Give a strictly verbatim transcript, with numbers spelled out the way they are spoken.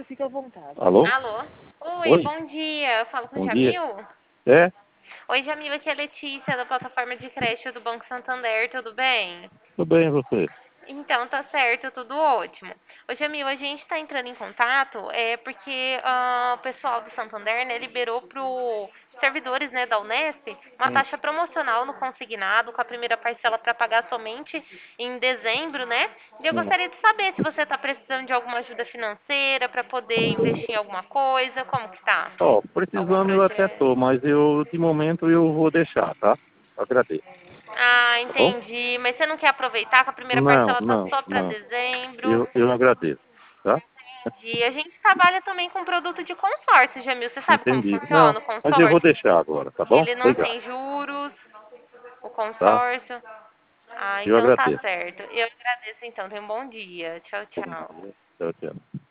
fica à vontade. Alô? Alô? Oi, Oi? bom dia. Eu falo com o Bom dia. Jamil? É? Oi, Jamil, aqui é a Letícia, da plataforma de crédito do Banco Santander, tudo bem? Tudo bem, e você? Então, tá certo, tudo ótimo. Ô, Jamil, a gente está entrando em contato é porque ah, o pessoal do Santander, né, liberou para os servidores, né, da Unesp uma Hum, taxa promocional no consignado, com a primeira parcela para pagar somente em dezembro, né? E eu hum. gostaria de saber se você está precisando de alguma ajuda financeira para poder investir em alguma coisa, como que tá? Ó, Algum precisando eu até projeto? tô, mas eu, de momento, eu vou deixar, tá? Agradeço, Ah, tá bom? entendi. Mas você não quer aproveitar que a primeira Não, parcela tá não, só para não. dezembro? Eu, eu agradeço, tá? Entendi. A gente trabalha também com produto de consórcio, Jamil. Você sabe como Entendi. Não, funciona o mas eu vou consórcio? deixar agora, tá bom? Ele não Obrigado, tem juros, o tá? consórcio. Ah, Eu então tá agradeço. certo. Eu agradeço então. Tenha um bom dia. Tchau, Bom tchau. dia. Tchau, tchau.